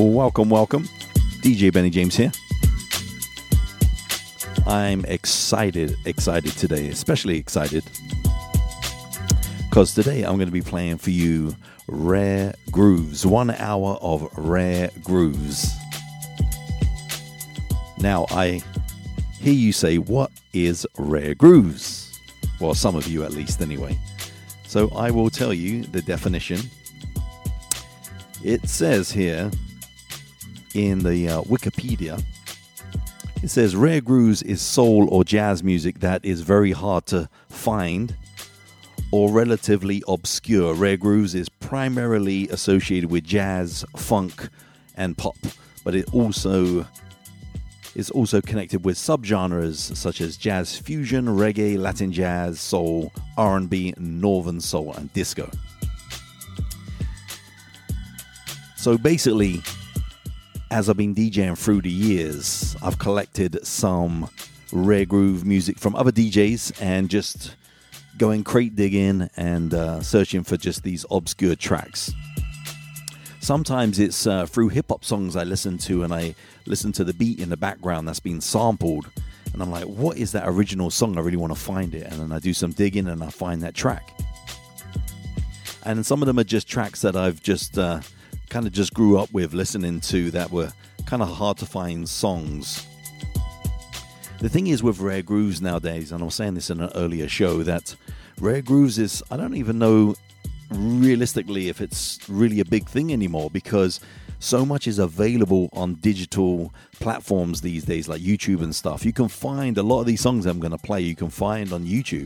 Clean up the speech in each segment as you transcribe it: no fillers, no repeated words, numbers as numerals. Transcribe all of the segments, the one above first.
Welcome. DJ Benny James here. I'm excited today, especially excited, because today I'm going to be playing for you rare grooves, 1 hour of rare grooves. Now, I hear you say, what is rare grooves? Well, some of you at least anyway. So I will tell you the definition. It says here in the Wikipedia, it says rare grooves is soul or jazz music that is very hard to find or relatively obscure. Rare grooves is primarily associated with jazz, funk, and pop, but it is also connected with subgenres such as jazz fusion, reggae, Latin jazz, soul, R&B, northern soul, and disco. So basically, as I've been DJing through the years, I've collected some rare groove music from other DJs and just going crate digging and searching for just these obscure tracks. Sometimes it's through hip-hop songs I listen to, and I listen to the beat in the background that's been sampled, and I'm like, what is that original song? I really want to find it. And then I do some digging and I find that track. And some of them are just tracks that I've just kind of just grew up with listening to, that were kind of hard to find songs. The thing is with rare grooves nowadays, and I was saying this in an earlier show, that rare grooves is, I don't even know realistically if it's really a big thing anymore, because so much is available on digital platforms these days, like YouTube and stuff. You can find a lot of these songs I'm going to play, you can find on YouTube.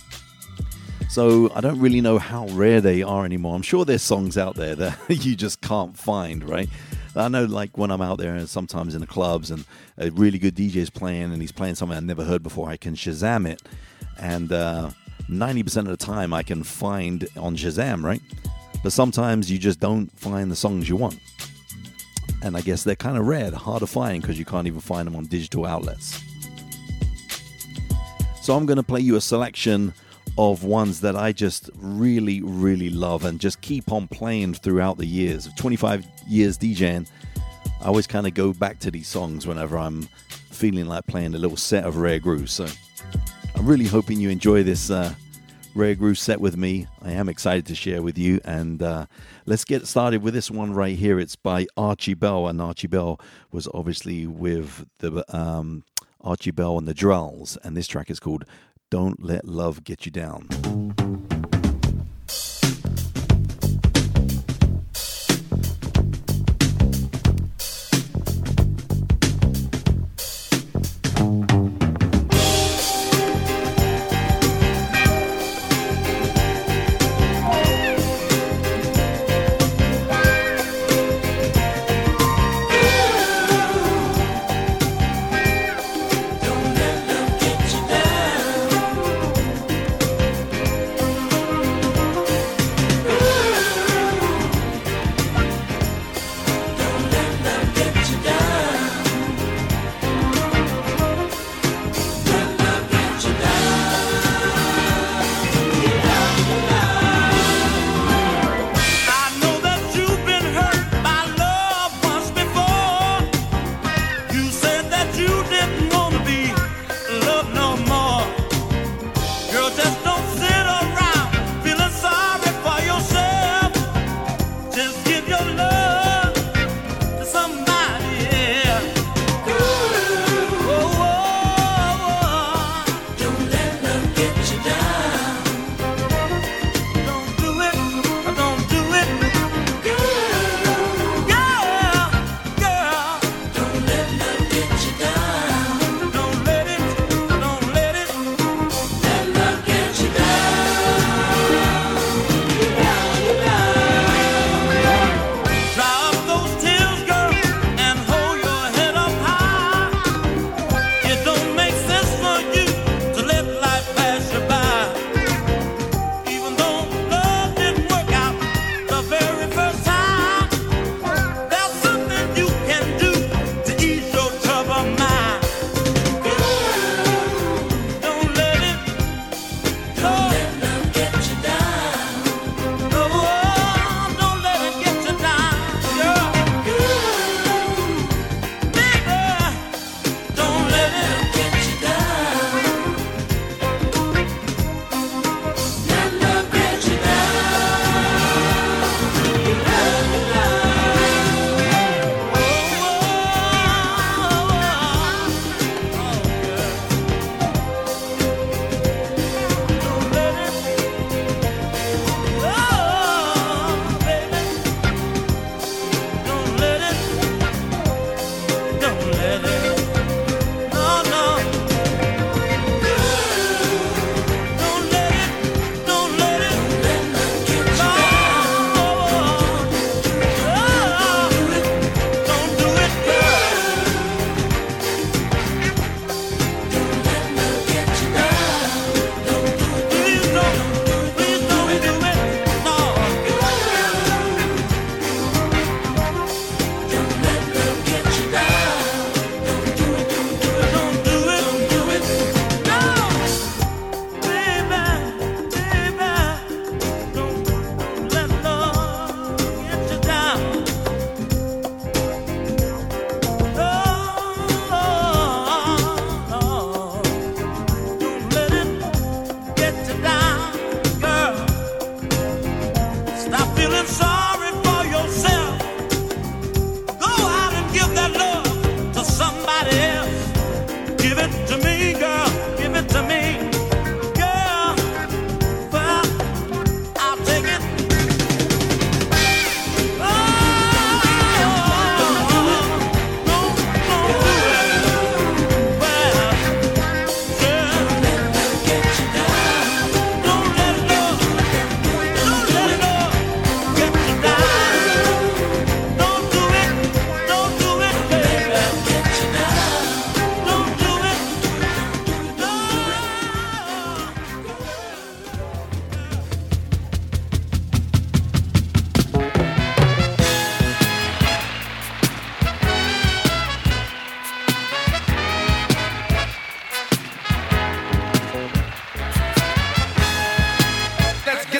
So I don't really know how rare they are anymore. I'm sure there's songs out there that you just can't find, right? I know, like, when I'm out there and sometimes in the clubs and a really good DJ is playing and he's playing something I've never heard before, I can Shazam it. And 90% of the time I can find on Shazam, right? But sometimes you just don't find the songs you want. And I guess they're kind of rare, hard to find, because you can't even find them on digital outlets. So I'm going to play you a selection of ones that I just really, really love and just keep on playing throughout the years. Of 25 years DJing, I always kind of go back to these songs whenever I'm feeling like playing a little set of rare grooves. So I'm really hoping you enjoy this rare groove set with me. I am excited to share with you, and let's get started with this one right here. It's by Archie Bell, and Archie Bell was obviously with the Archie Bell and the Drells, and this track is called Don't Let Love Get You Down.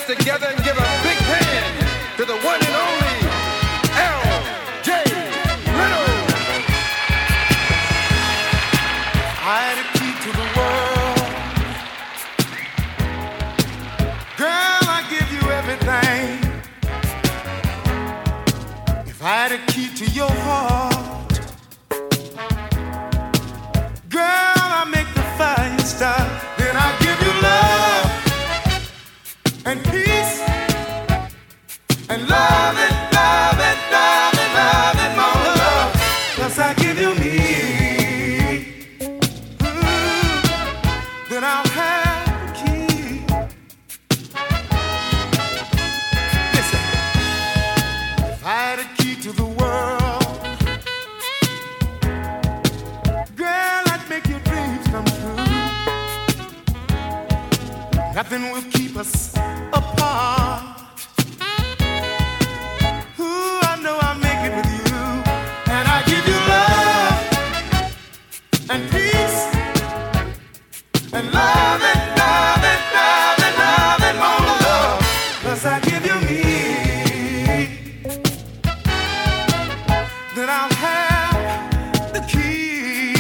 together and give a big hand to the one and only L.J. Reynolds. I had a key to the world. Girl, I give you everything. If I had a key to your heart, girl, I make the fire start. Then I give you love and peace and love and love and love and love and more love. Plus I give you me. Then I'll have the key. Listen, if I had a key to the world, girl, I'd make your dreams come true. Nothing will keep us apart. Ooh, I know I'll make it with you. And I give you love and peace and love and love and love and love and more love. Plus I give you me. Then I'll have the key.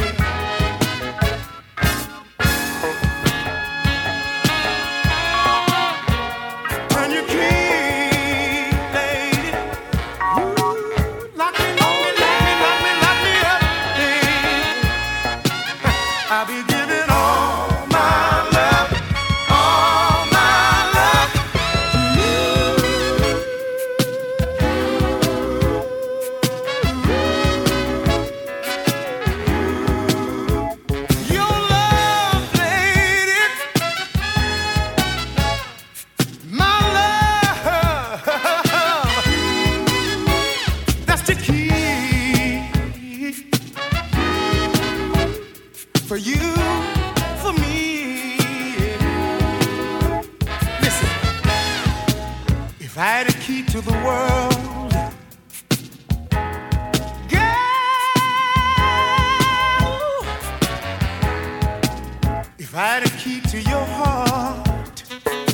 Turn your key, lady. Ooh, lock me, lock me, lock me, lock me, lock me up, baby. I'll be giving all my love to you. Your love, lady, my love, that's the key for you, for me. Listen, if I had a key to the world, girl, if I had a key to your heart,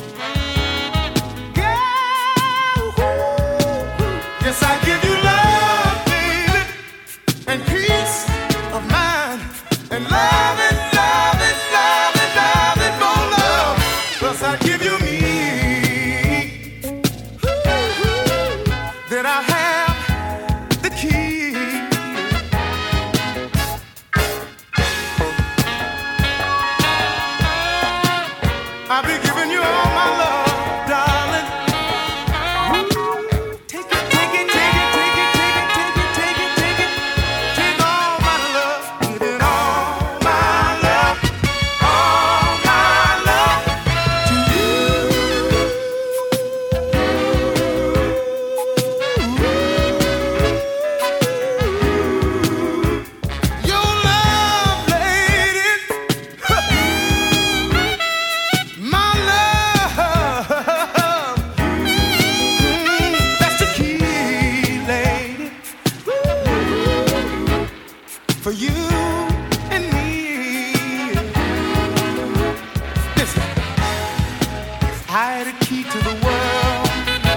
girl, yes, I give you love, baby, and peace of mind, and love and love and love and love and more love. Plus I give you me. Then I'll have the key. I'll be giving you all my love, darling. Take it, take it, take it, take it, take it, take it, take it, take it. Take all my love, give it all my love to you. Your love, lady, my love, that's the key, lady, for you and me. Listen, if I had a key to the world,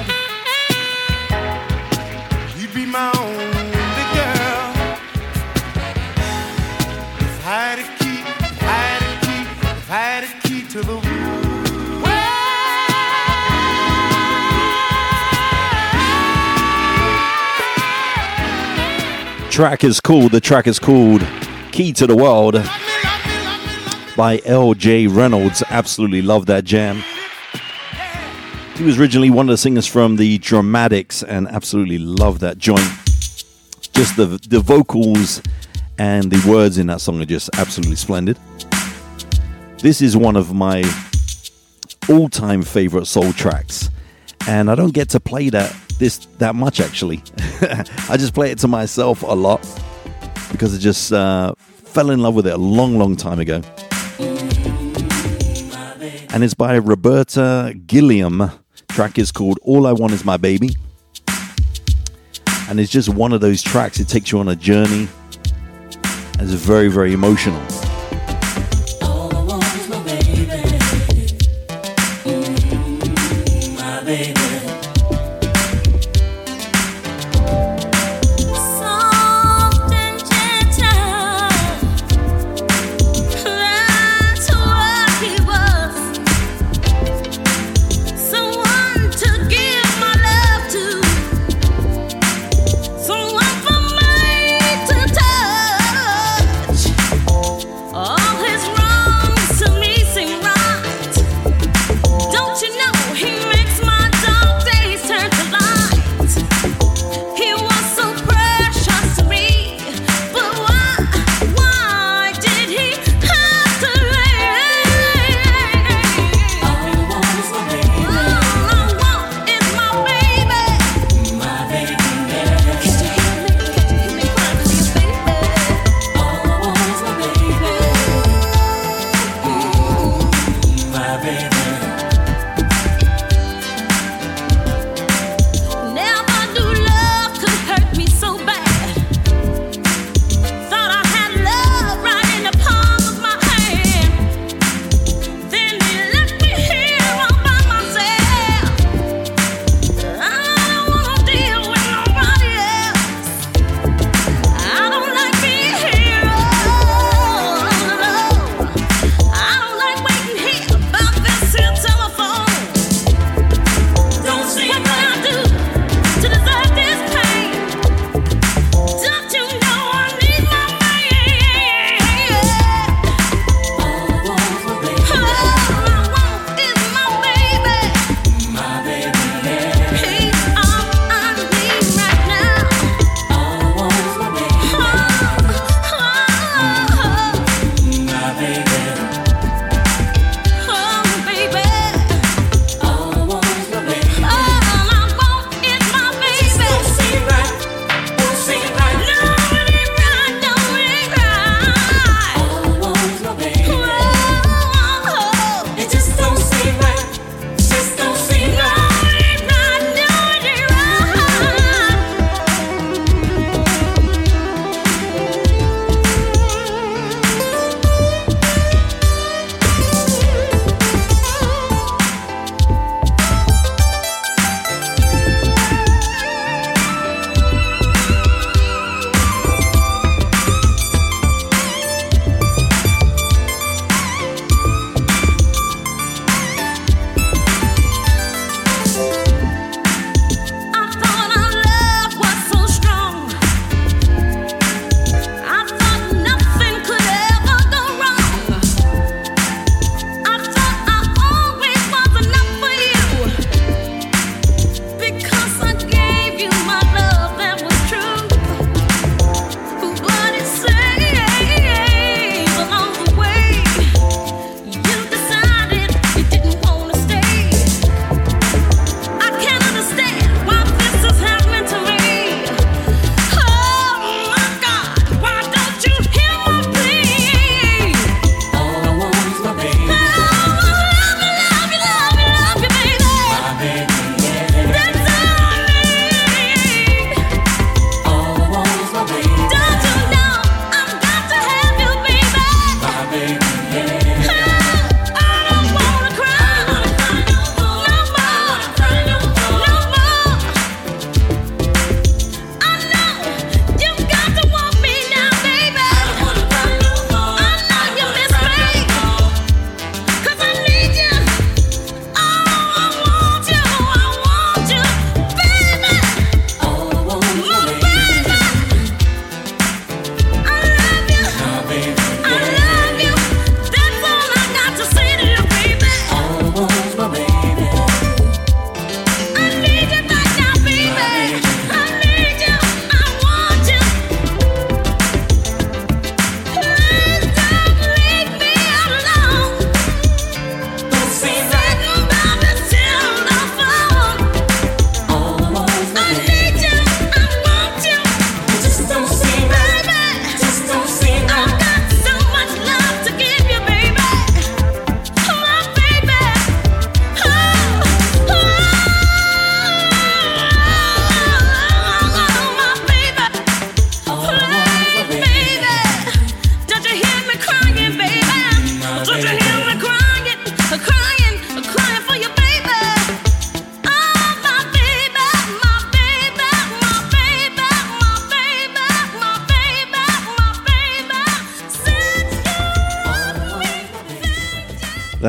you'd be my only girl. If I had a key, if I had a key, if I had a key to the world. The track is called Key to the World by L.J. Reynolds. Absolutely love that jam. He was originally one of the singers from the Dramatics and absolutely love that joint. Just the vocals and the words in that song are just absolutely splendid. This is one of my all-time favorite soul tracks, and I don't get to play that much actually. I just play it to myself a lot because I just fell in love with it a long time ago. And it's by Roberta Gilliam. Track is called All I Want Is My Baby. And it's just one of those tracks. It takes you on a journey. And it's very, very emotional. All I want is my baby. Don't you know he makes my dog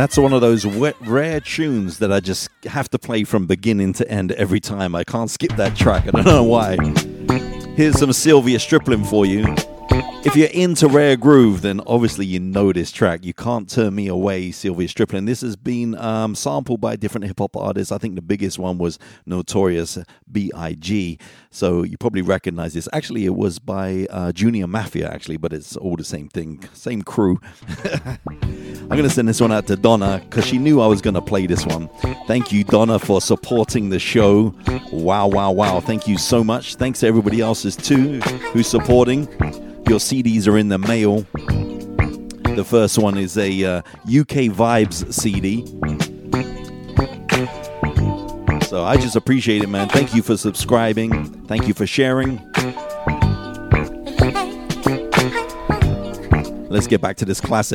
That's one of those rare tunes that I just have to play from beginning to end every time. I can't skip that track. I don't know why. Here's some Sylvia Striplin for you. If you're into rare groove, then obviously you know this track. You Can't Turn Me Away, Sylvia Striplin. This has been sampled by different hip-hop artists. I think the biggest one was Notorious B.I.G. So you probably recognize this. Actually, it was by Junior Mafia, actually, but it's all the same thing, same crew. I'm going to send this one out to Donna because she knew I was going to play this one. Thank you, Donna, for supporting the show. Wow, wow, wow. Thank you so much. Thanks to everybody else's too who's supporting. Your CDs are in the mail. The first one is a UK Vibes CD. So I just appreciate it, man. Thank you for subscribing. Thank you for sharing. Let's get back to this classic.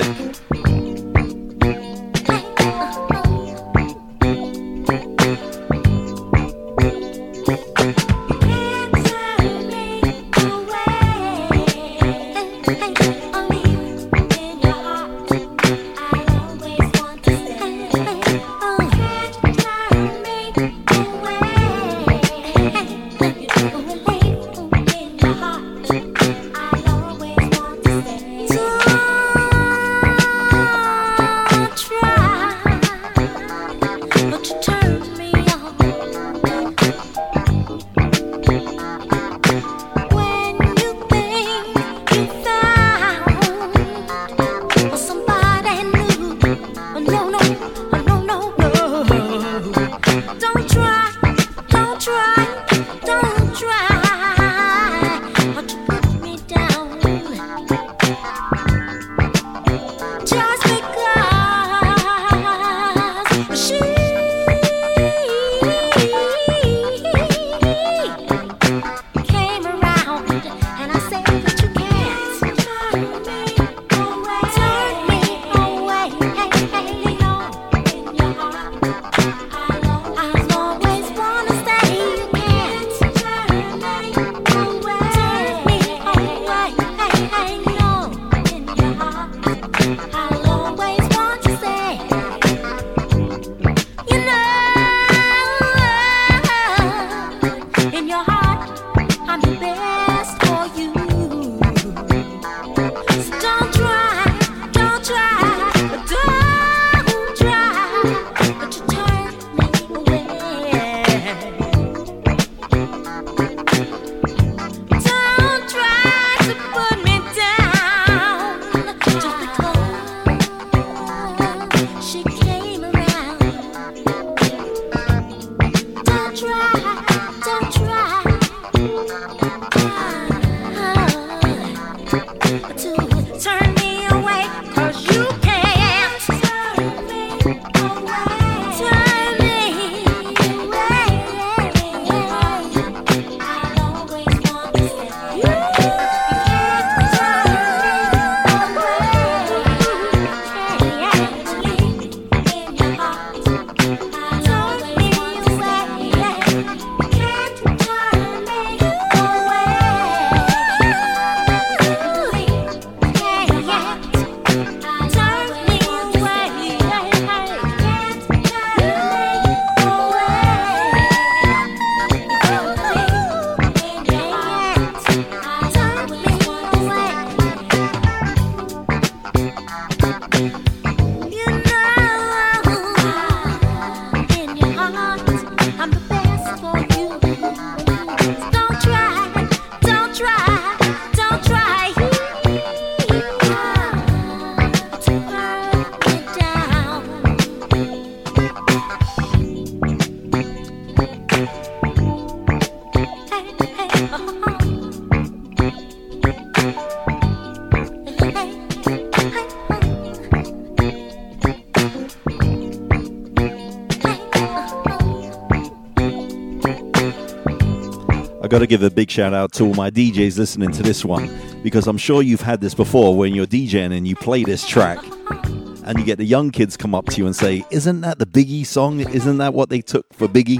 I got to give a big shout out to all my DJs listening to this one, because I'm sure you've had this before when you're DJing and you play this track and you get the young kids come up to you and say, isn't that the Biggie song? Isn't that what they took for Biggie?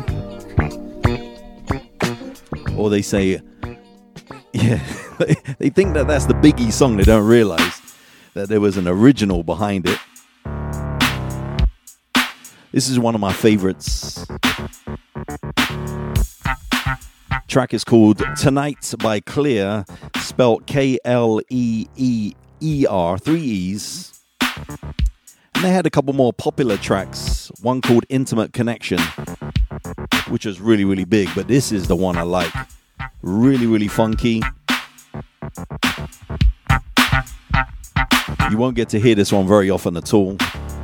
Or they say, yeah, they think that that's the Biggie song. They don't realize that there was an original behind it. This is one of my favorites. Track is called Tonight by Clear, spelled Kleeer, 3 E's. And they had a couple more popular tracks, one called Intimate Connection, which was really, really big, but this is the one I like. Really, really funky. You won't get to hear this one very often at all.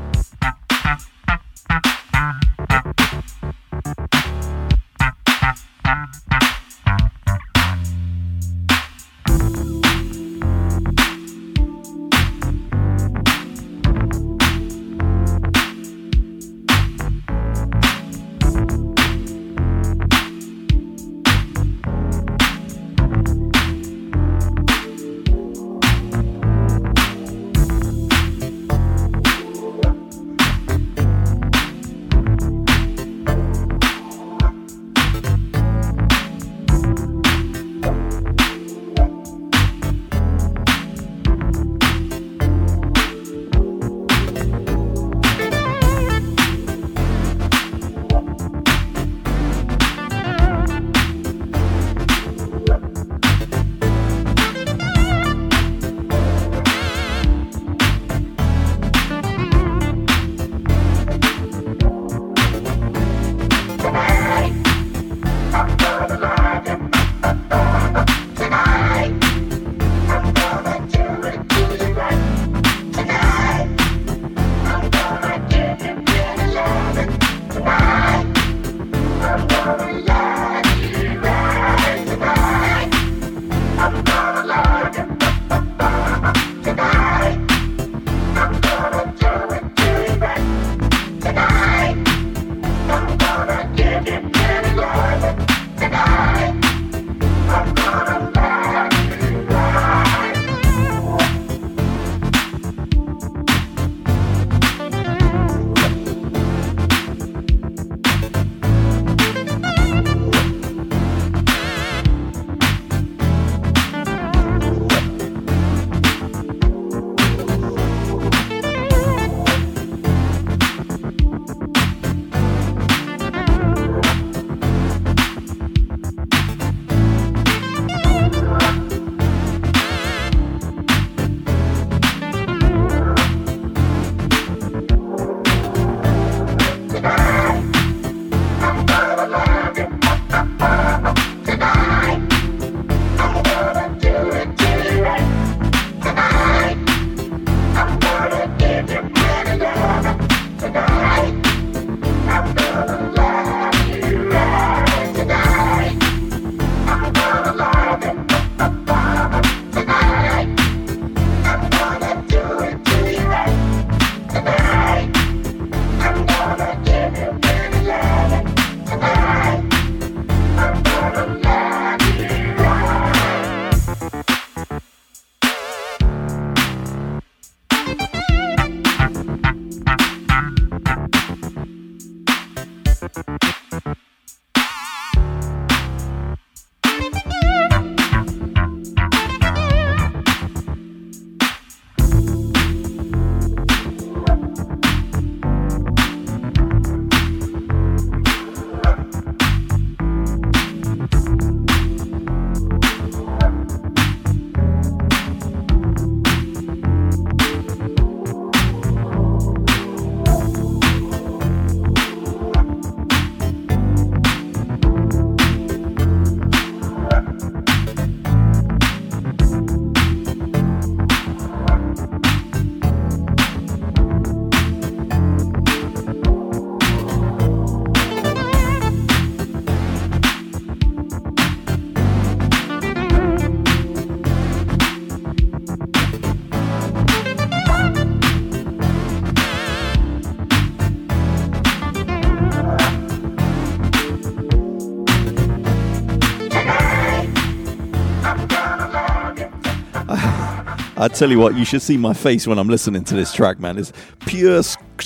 I tell you what, you should see my face when I'm listening to this track, man. It's pure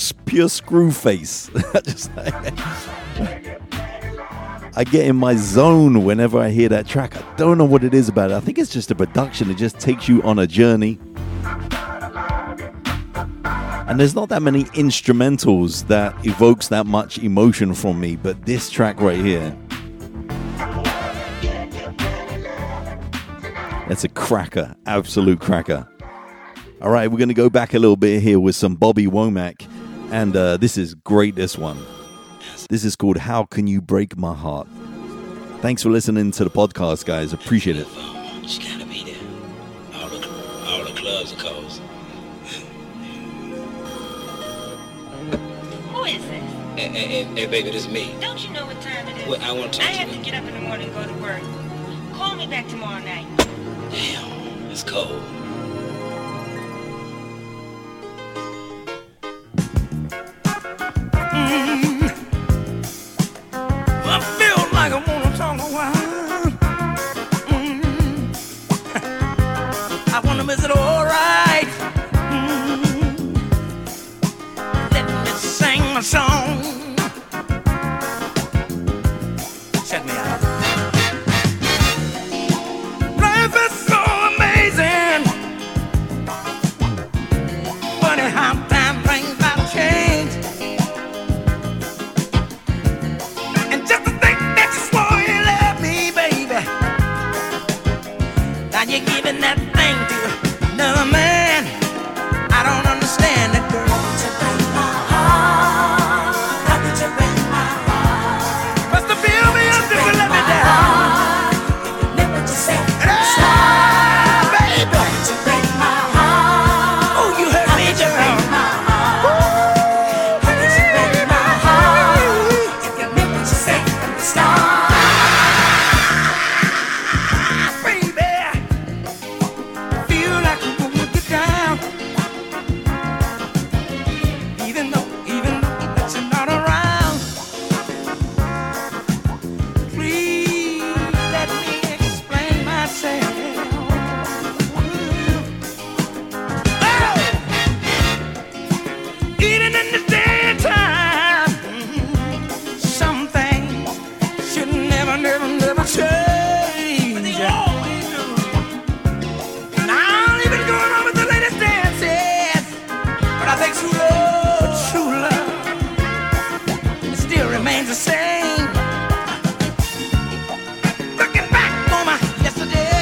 screw face. I get in my zone whenever I hear that track. I don't know what it is about it. I think it's just the production. It just takes you on a journey. And there's not that many instrumentals that evokes that much emotion from me, but this track right here, it's a cracker, absolute cracker. All right, we're going to go back a little bit here with some Bobby Womack, and this is great, this one. This is called How Can You Break My Heart? Thanks for listening to the podcast, guys. Appreciate it. She gotta be there. All the clubs are closed. Who is this? Hey, baby, this is me. Don't you know what time it is? Well, I want to talk I to have you. to get up in the morning and go to work. Call me back tomorrow night. Damn, it's cold. I feel like I wanna talk a while. I wonder is it alright? Let me sing my song. Check me out. Life is so amazing. Funny how time brings about change. And just to think that you swore you loved me, baby. Now you're giving that thing to another man. I don't understand that, girl. How could you break my heart? Must have feel me up if you let me down. Never just say baby. How could you break my heart? Oh, you hurt me, girl. How could you break my heart? If you never just say from the start. Baby, feel like I'm gonna get down. Even though that you're not around. Please let me explain myself. Oh! Even in the daytime, some things should never change. But they always do. Now, even going on with the latest dances, but I think true love, it still remains the same. Looking back on my yesterday,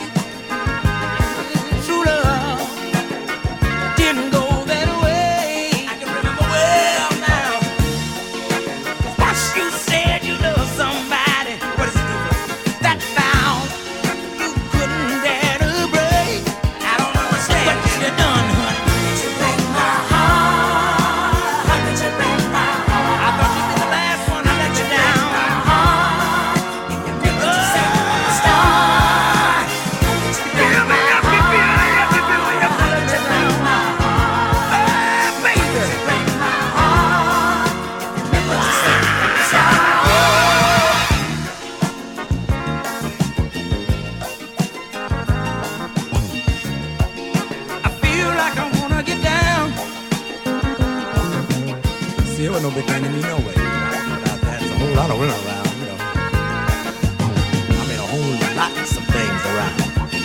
true love didn't go that way. I can remember well now. Once you said you love somebody, what is it? That vow you couldn't dare to break. I don't understand what you done, honey. How could you break my heart? How could you break my heart? I thought you'd be the last one to let you down. If you never just say from the start. Feel me up, you feel me up, you feel me up, let me down. Baby. Break my heart. If you never just say from the start. I feel like I wanna get down. See, it wasn't no big thing to me, no way. There's a whole lot of women around, you know. I mean, a whole lot of some things around.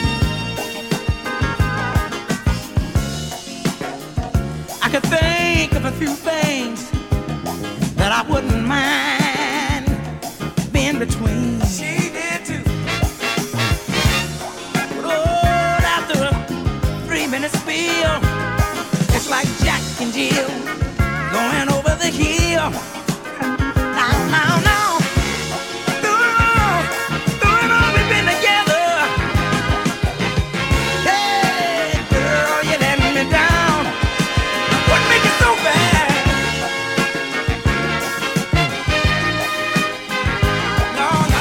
I could think of a few things that I wouldn't mind being between. She did too. But oh, after a 3-minute spiel, it's like Jack and Jill going over the hill. Now. Through it all, we've been together. Hey, girl, you let me down. What make it so bad? No,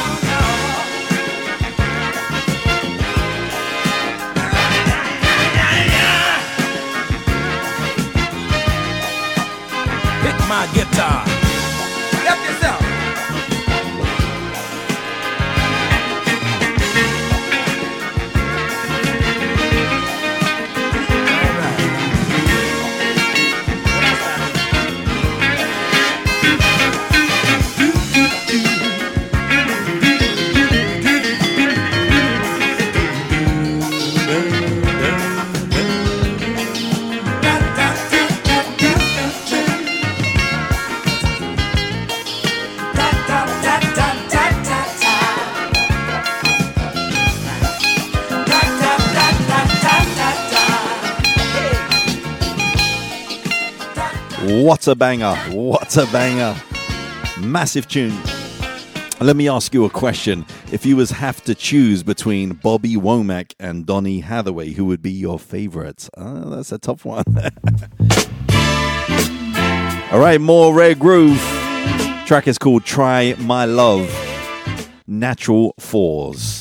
What a banger. What a banger. Massive tune. Let me ask you a question. If you have to choose between Bobby Womack and Donny Hathaway, who would be your favorite? That's a tough one. All right, more Rare Groove. Track is called Try My Love. Natural Force.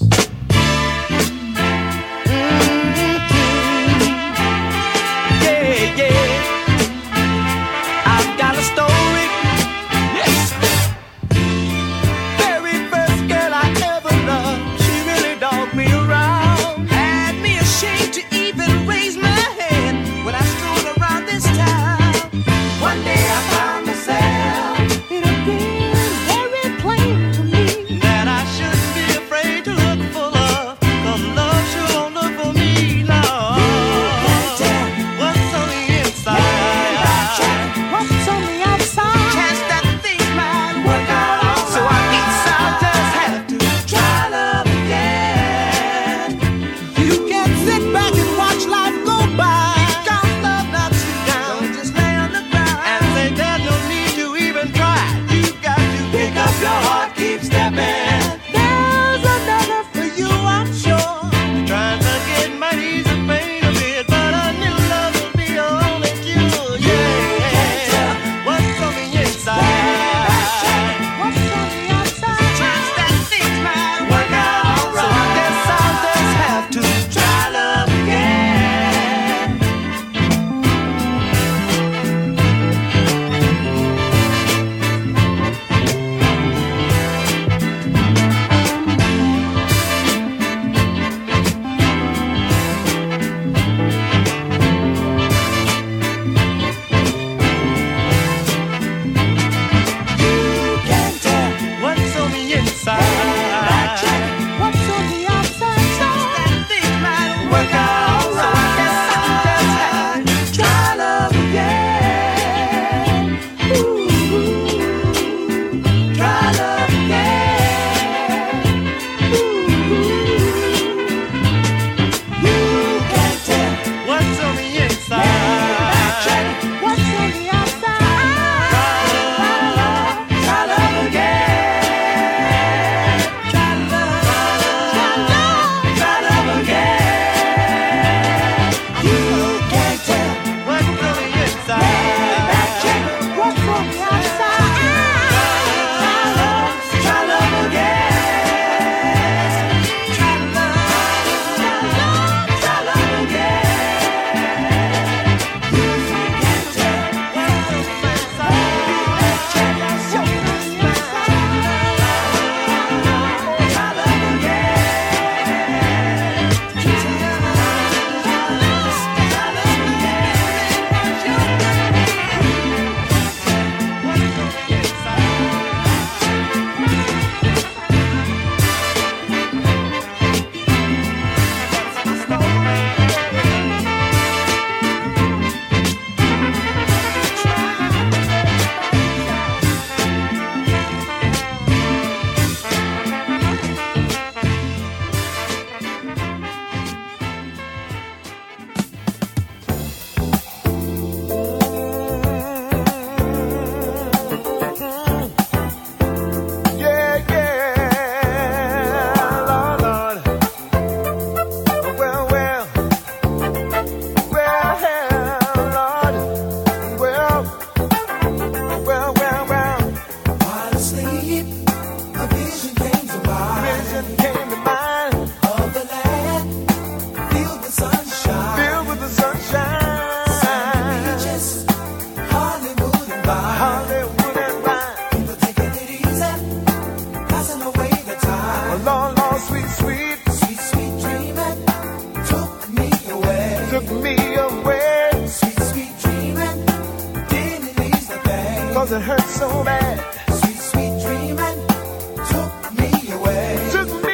It hurt so bad. Sweet, sweet dreaming took me away. Took me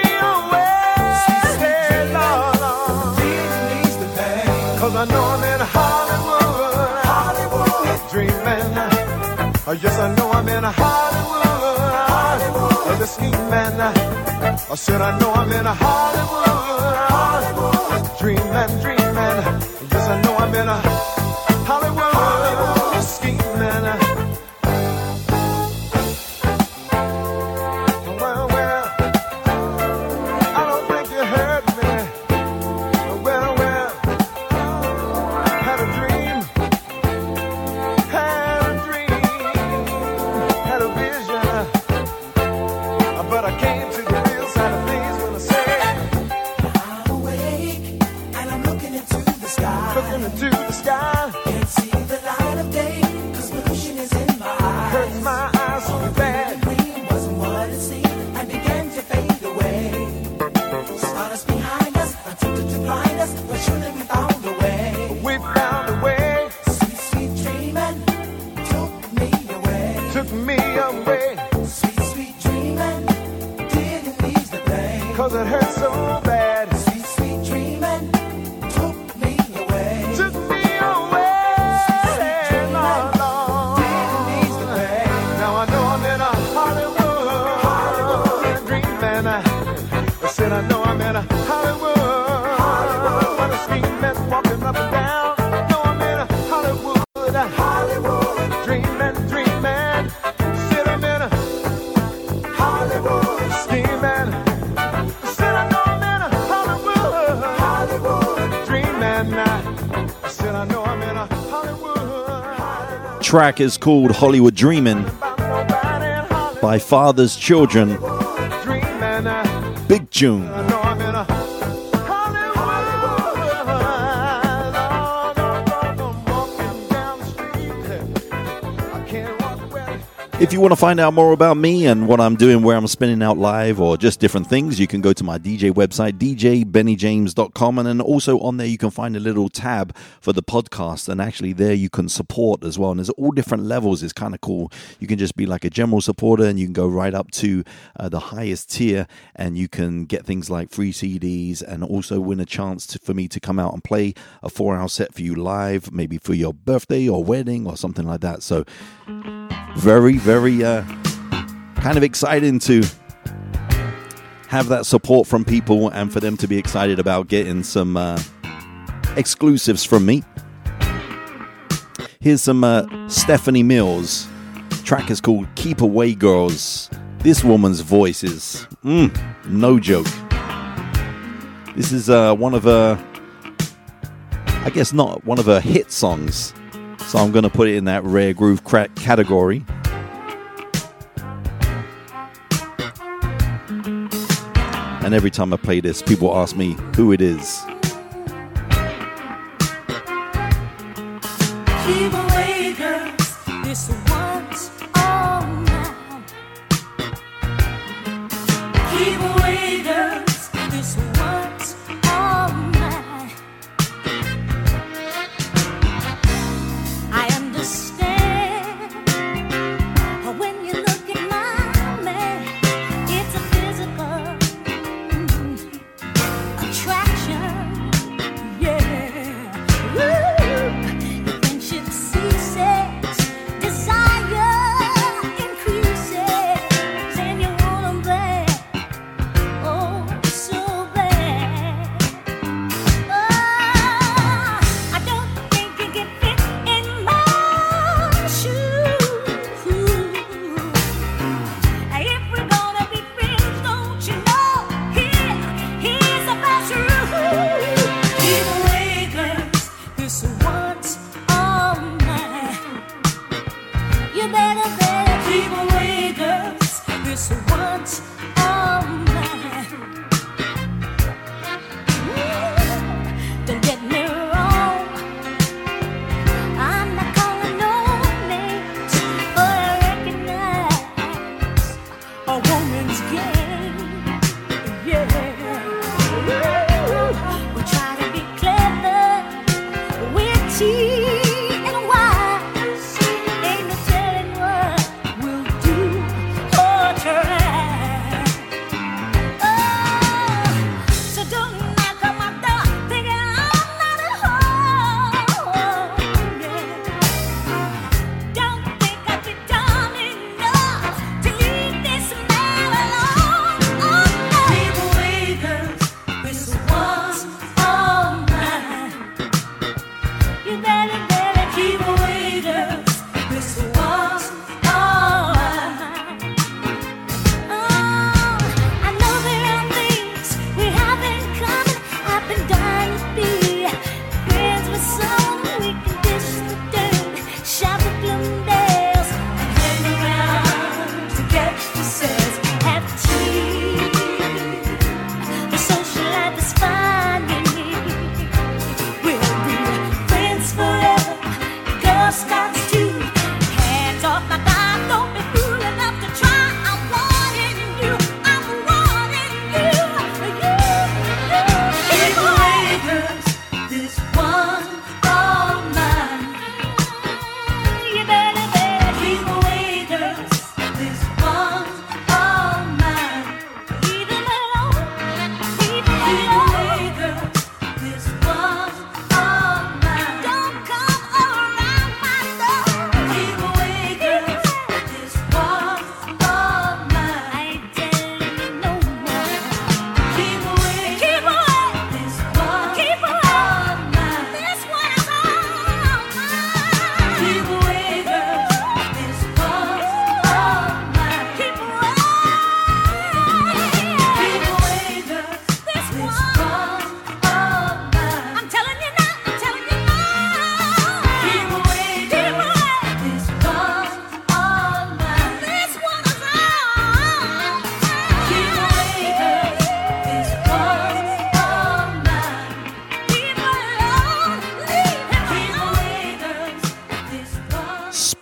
away. Sweet, sweet Lord, didn't ease the pain. 'Cause I know I'm in Hollywood. Hollywood. Dreaming. Oh, yes, I know I'm in Hollywood. Hollywood. The scheming. I said I know I'm in Hollywood. Hollywood. Dreaming, dreaming. Yes, I know I'm in Hollywood. Hollywood. Scheming. it hurt so bad. Sweet, sweet dreaming took me away. Took me away. Sweet dreaming didn't ease the pain. Now I know I'm in a Hollywood dreaming. I said I know I'm in a Hollywood. But the steaming walking up and down. Know I'm in a Hollywood. Dreaming. Said I'm in a Hollywood. steaming. Said I know I'm in a Hollywood. Dreaming. Said I know I'm in a Hollywood. Track is called Hollywood Dreamin' by Father's Children. Dreaming. Big tune. I know I'm in a If you want to find out more about me and what I'm doing, where I'm spinning out live, or just different things, you can go to my DJ website, djbennyjames.com, and then also on there you can find a little tab for the podcast, and actually there you can support as well, and there's all different levels. It's kind of cool. You can just be like a general supporter, and you can go right up to the highest tier, and you can get things like free CDs, and also win a chance for me to come out and play a 4-hour set for you live, maybe for your birthday or wedding or something like that. So very kind of exciting to have that support from people and for them to be excited about getting some exclusives from me. Here's some Stephanie Mills. Track is called Keep Away Girls. This woman's voice is no joke. This is one of her, I guess not one of her hit songs, so I'm going to put it in that rare groove category. And every time I play this, people ask me who it is. Keep away, girls. This one's all mine. Keep away, girls. This one's all mine. I understand when you look at my man, it's a physical attraction. Yeah. Woo. Friendship ceases, desire increases, and you want 'em back, oh so bad.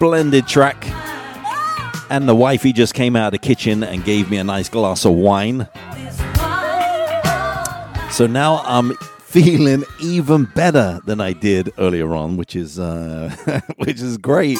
splendid track. And the wifey just came out of the kitchen and gave me a nice glass of wine. So now I'm feeling even better than I did earlier on, which is great.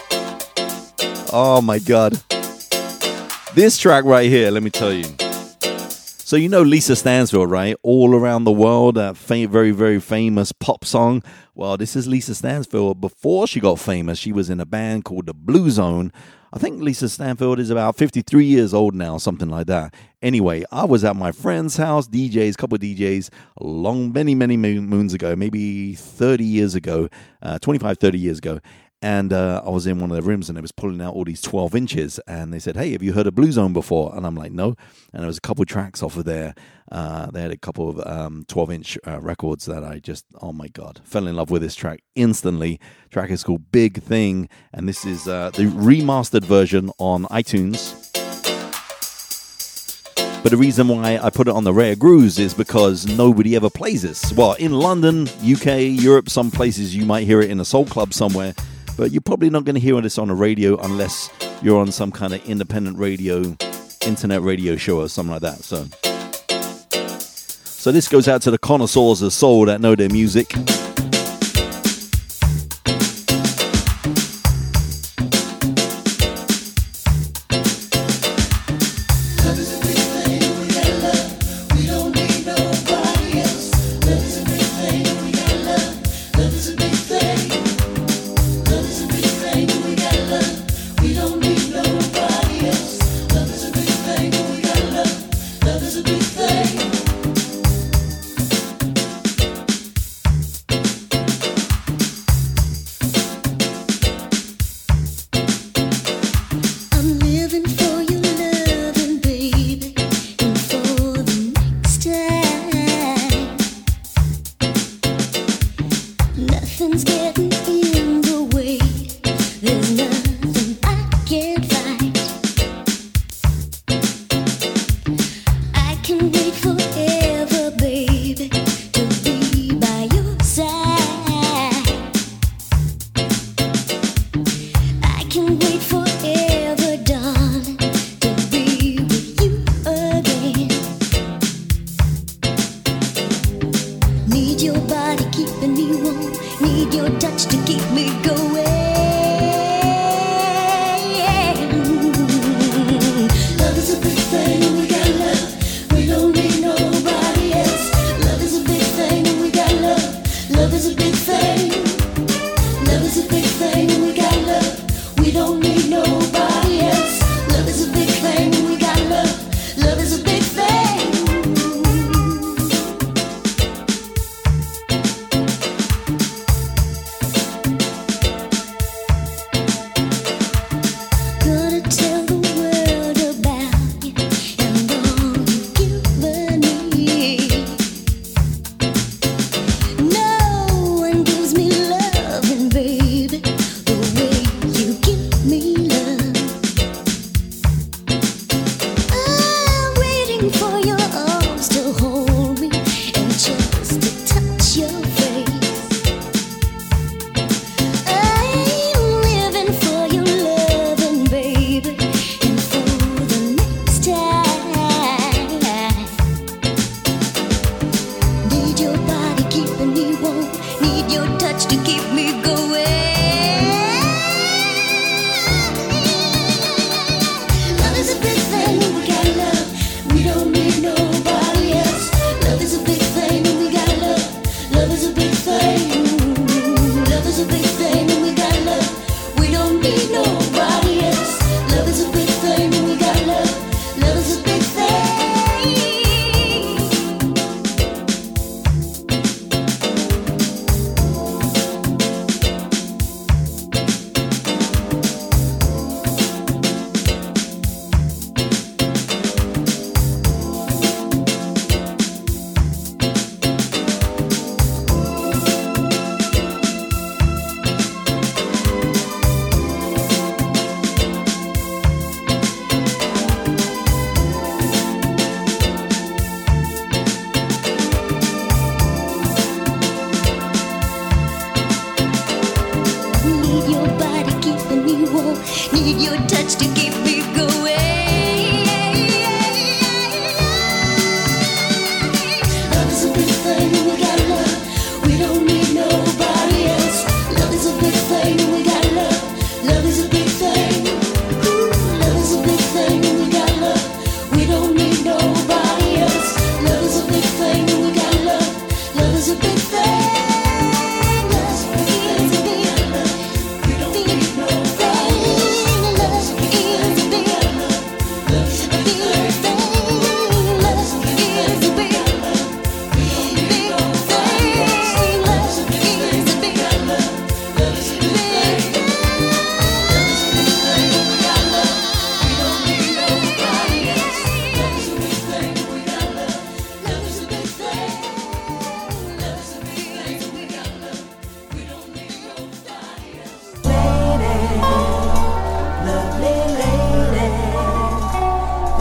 Oh my God. This track right here, let me tell you. So you know Lisa Stansfield, right? All Around the World, that very, very famous pop song. Well, this is Lisa Stansfield. Before she got famous, she was in a band called the Blue Zone. I think Lisa Stansfield is about 53 years old now, something like that. Anyway, I was at my friend's house, couple of DJs, many moons ago, maybe 30 years ago, 25, 30 years ago. And I was in one of the rooms and they was pulling out all these 12 inches. And they said, hey, have you heard of Blue Zone before? And I'm like, no. And there was a couple of tracks off of there. They had a couple of 12-inch records that I just, oh my God, fell in love with this track instantly. The track is called Big Thing. And this is the remastered version on iTunes. But the reason why I put it on the Rare Grooves is because nobody ever plays this. Well, in London, UK, Europe, some places you might hear it in a soul club somewhere. But you're probably not going to hear this on the radio unless you're on some kind of independent radio, internet radio show or something like that. So this goes out to the connoisseurs of soul that know their music. We don't need no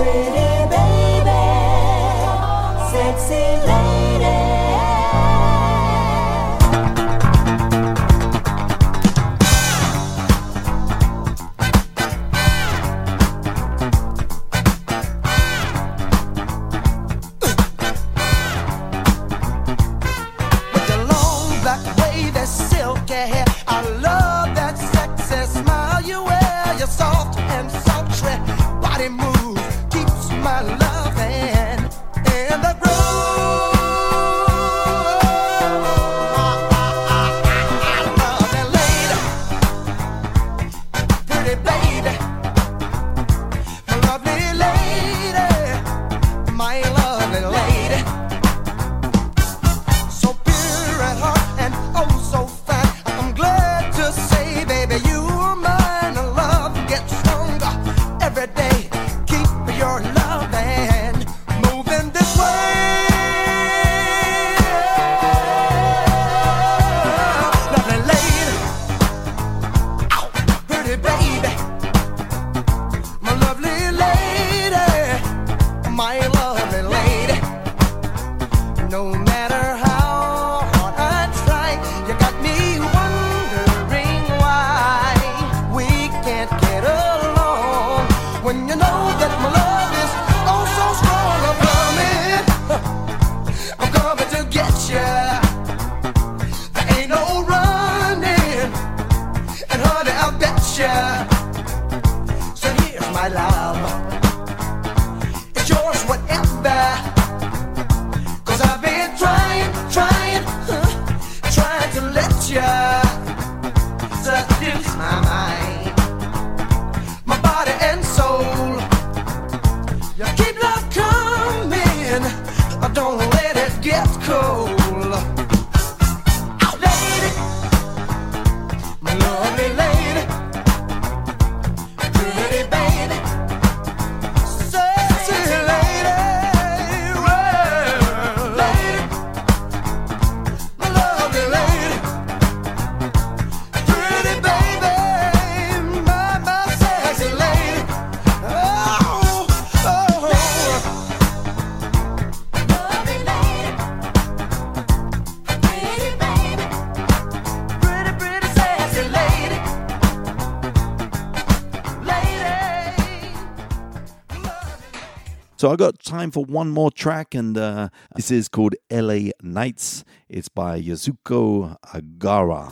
So I got time for one more track, and this is called LA Nights. It's by Yasuko Agara.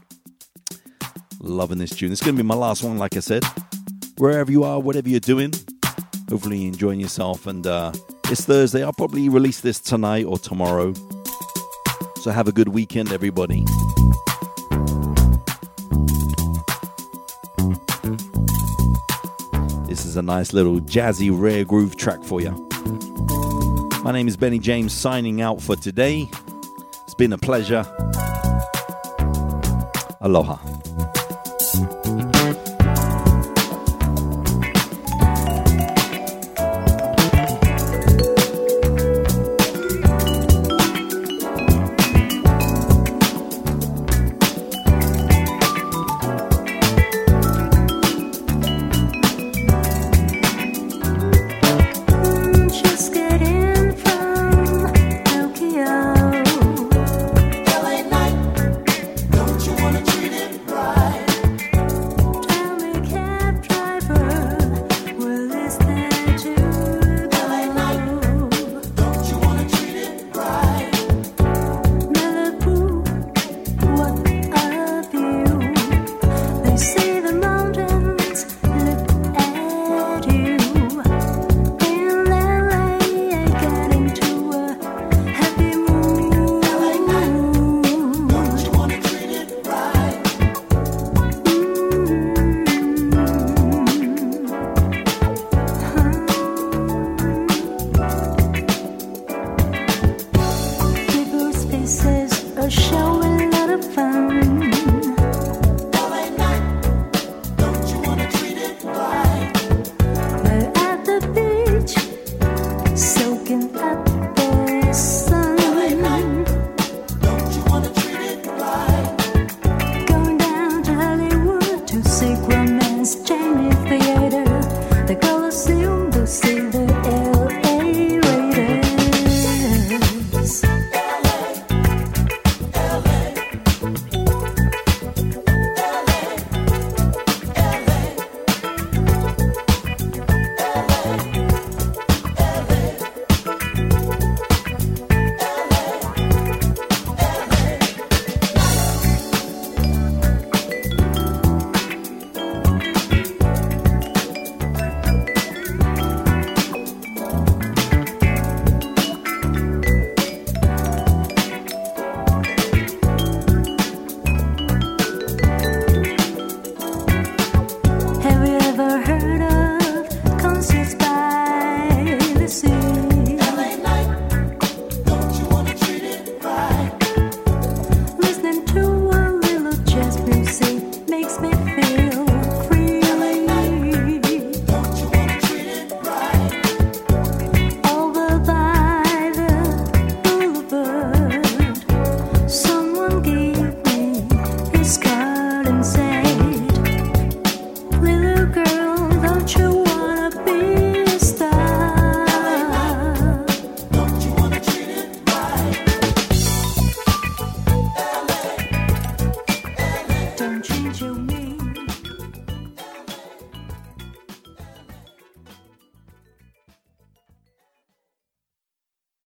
Loving this tune. It's going to be my last one, like I said. Wherever you are, whatever you're doing, hopefully you're enjoying yourself. And it's Thursday. I'll probably release this tonight or tomorrow. So have a good weekend, everybody. This is a nice little jazzy rare groove track for you. My name is Benny James, signing out for today. It's been a pleasure. Aloha.